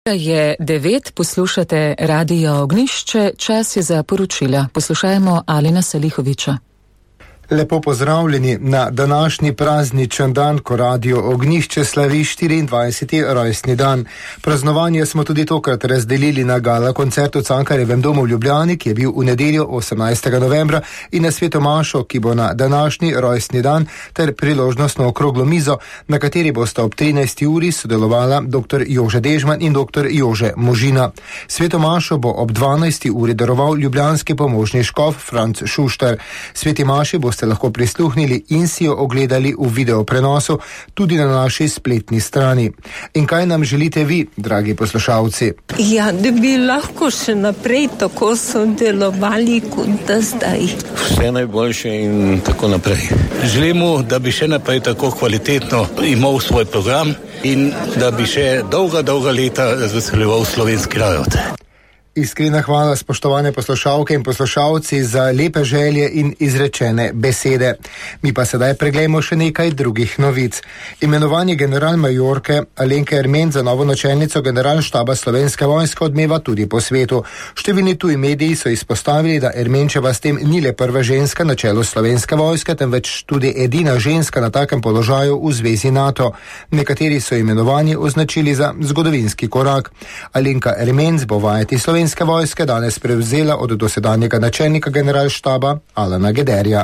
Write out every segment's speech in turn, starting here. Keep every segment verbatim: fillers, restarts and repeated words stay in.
Je devet, poslušate Radio Ognjišče, čas je za poročila. Poslušajmo Alina Salihoviča. Lepo pozdravljeni na današnji prazničen dan, ko Radio Ognjišče slavi štiriindvajseti rojstni dan. Praznovanje smo tudi tokrat razdelili na gala koncertu v Cankarjevem domu v Ljubljani, ki je bil v nedeljo osemnajstega novembra, in na sveto mašo, ki bo na današnji rojstni dan, ter priložnostno okroglo mizo, na kateri bosta ob trinajsti uri sodelovala dr. Jože Dežman in dr. Jože Možina. Sveto mašo bo ob dvanajsti uri daroval ljubljanski pomožni škof Franc Šuštar. Sveti maši boste lahko prisluhnili in si jo ogledali v video prenosu tudi na naši spletni strani. In kaj nam želite vi, dragi poslušalci? Ja, da bi lahko še naprej tako sodelovali kot da zdaj. Vse najboljše in tako naprej. Želimo, da bi še naprej tako kvalitetno imel svoj program in da bi še dolga, dolga leta razveseljeval slovenski narod. Iskrena hvala, spoštovane poslušalke in poslušalci, za lepe želje in izrečene besede. Mi pa sedaj preglejmo še nekaj drugih novic. Imenovanje generalmajorke Alenke Ermenc za novo načelnico generalštaba Slovenske vojske odmeva tudi po svetu. Številni tuji mediji so izpostavili, da Ermenčeva s tem ni le prva ženska na čelu Slovenske vojske, temveč tudi edina ženska na takem položaju v zvezi NATO. Nekateri so imenovanje označili za zgodovinski korak. Alenka Ermenc bo vajeti Slovenske Slovenske vojske danes prevzela od dosedanjega načelnika generalštaba Alana Gederja.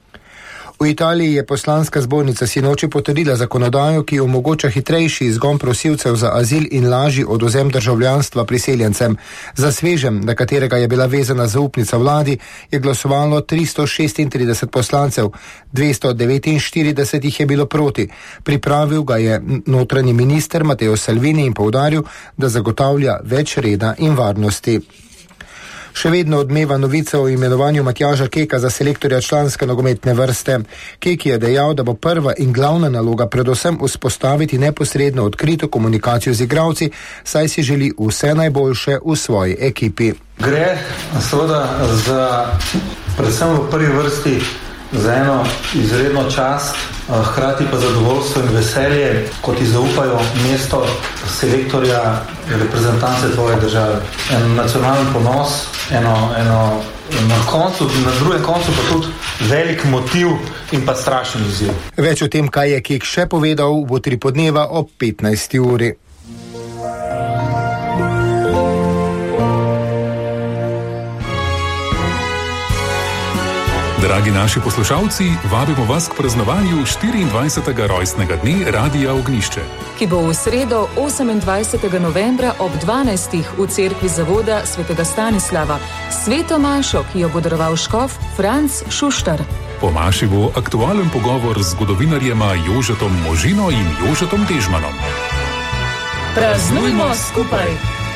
V Italiji je poslanska zbornica sinoči potrdila zakonodajo, ki omogoča hitrejši izgon prosilcev za azil in lažji odvzem državljanstva priseljencem. Za svežem, na katerega je bila vezana zaupnica vladi, je glasovalo tristo šestintrideset poslancev, dvesto devetinštirideset jih je bilo proti. Pripravil ga je notranji minister Matteo Salvini in poudaril, da zagotavlja več reda in varnosti. Še vedno odmeva novica o imenovanju Matjaža Keka za selektorja članske nogometne vrste. Kek je dejal, da bo prva in glavna naloga predvsem vzpostaviti neposredno odkrito komunikacijo z igralci, saj si želi vse najboljše v svoji ekipi. Gre seveda za, predvsem v prvi vrsti, za eno izredno čast, hkrati pa zadovoljstvo in veselje, ko ti zaupajo mesto selektorja reprezentance tvoje države. En nacionalni ponos, eno, eno na koncu, na drugem koncu pa tudi velik motiv in pa strašen izziv. Več o tem, kaj je Kek še povedal, bo tri podneva ob petnajsti uri. Dragi naši poslušalci, vabimo vas k praznovanju štiriindvajsetega rojstnega dne Radia Ognjišče, ki bo v sredo osemindvajsetega novembra ob dvanajstih v cerkvi zavoda svetega Stanislava, sveto mašo, ki jo bo daroval škof Franc Šuštar. Po maši bo aktualen pogovor z zgodovinarjema Jožetom Možino in Jožetom Dežmanom. Praznujmo skupaj!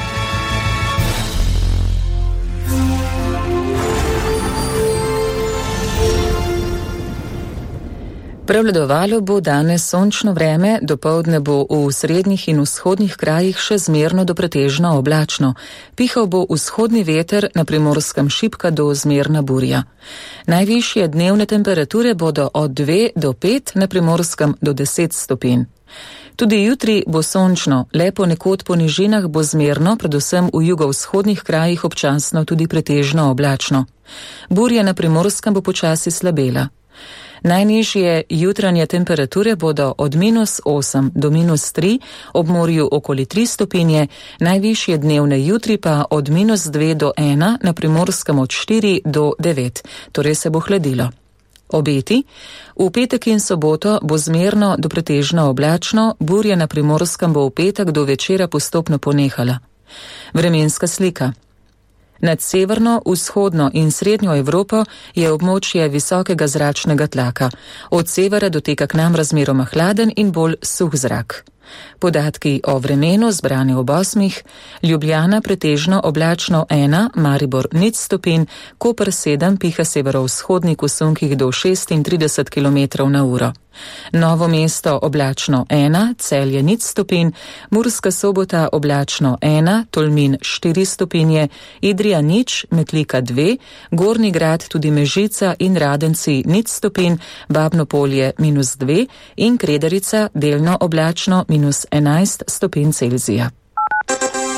Prevladovalo bo danes sončno vreme, dopoldne bo v srednjih in vzhodnih krajih še zmerno do pretežno oblačno. Pihal bo vzhodni veter, na Primorskem šibka do zmerna burja. Najvišje dnevne temperature bodo od dve do pet, na Primorskem do deset stopinj. Tudi jutri bo sončno, le ponekod po nižinah bo zmerno, predvsem v jugovzhodnih krajih občasno tudi pretežno oblačno. Burja na Primorskem bo počasi slabela. Najnižje jutranje temperature bodo od minus osem do minus tri, ob morju okoli tri stopinje, najvišje dnevne jutri pa od minus dve do ena, na Primorskem od štiri do devet, torej se bo hladilo. Obeti: v petek in soboto bo zmerno do pretežno oblačno, burja na Primorskem bo v petek do večera postopno ponehala. Vremenska slika. Nad severno, vzhodno in srednjo Evropo je območje visokega zračnega tlaka. Od severa doteka k nam razmeroma hladen in bolj suh zrak. Podatki o vremenu zbrani ob osmih: Ljubljana pretežno oblačno ena, Maribor nič stopinj, Koper sedem, piha severovzhodnik v sunkih do šestintrideset kilometrov na uro. Novo mesto oblačno ena, Celje nič stopinj, Murska Sobota oblačno ena, Tolmin štiri stopinje, Idrija nič, Metlika dve, Gornji Grad tudi Mežica in Radenci nič stopinj, Babno Polje minus dve in Kredarica delno oblačno minus enajst stopinj Celzija.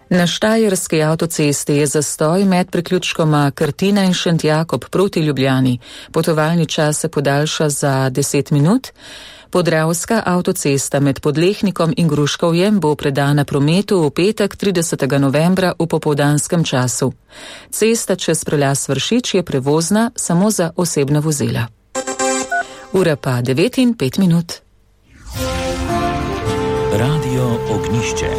Na Štajerski avtocesti je zastoj med priključkoma Krtina in Šentjakob proti Ljubljani. Potovalni čas se podaljša za deset minut. Podravska avtocesta med Podlehnikom in Gruškovjem bo predana prometu v petek tridesetega novembra v popoldanskem času. Cesta čez prelaz Vršič je prevozna samo za osebna vozila. Ura pa devet in pet minut. Radio Ognjišče.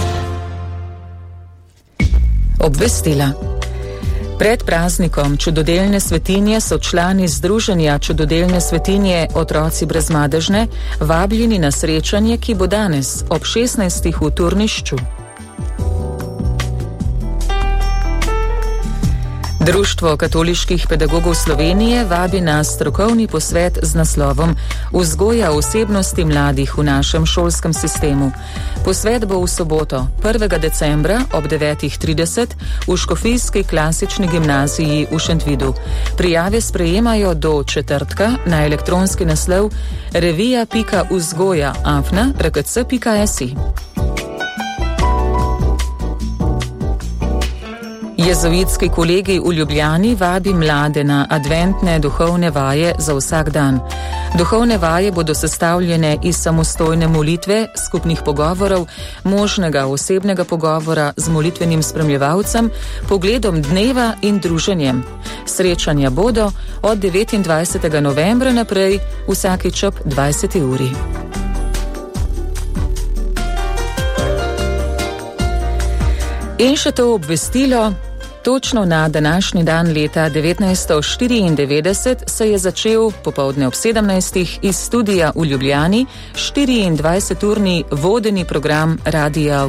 Obvestila. Pred praznikom čudodelne svetinje so člani Združenja čudodelne svetinje Otroci brezmadežne vabljeni na srečanje, ki bo danes ob šestnajstih v Turnišču. Društvo katoliških pedagogov Slovenije vabi na strokovni posvet z naslovom Vzgoja osebnosti mladih v našem šolskem sistemu. Posvet bo v soboto, prvega decembra ob devetih trideset v Škofijski klasični gimnaziji v Šentvidu. Prijave sprejemajo do četrtka na elektronski naslov revija pika vzgoja afna r k c pika s i. Jezuitski kolegij v Ljubljani vabi mlade na adventne duhovne vaje za vsak dan. Duhovne vaje bodo sestavljene iz samostojne molitve, skupnih pogovorov, možnega osebnega pogovora z molitvenim spremljevalcem, pogledom dneva in druženjem. Srečanja bodo od devetindvajsetega novembra naprej vsakič ob dvajseti uri. In še to obvestilo. Točno na današnji dan leta devetnajststo štiriindevetdeset se je začel popoldne ob sedemnajstih iz studia v Ljubljani štiriindvajseturni vodeni program Radia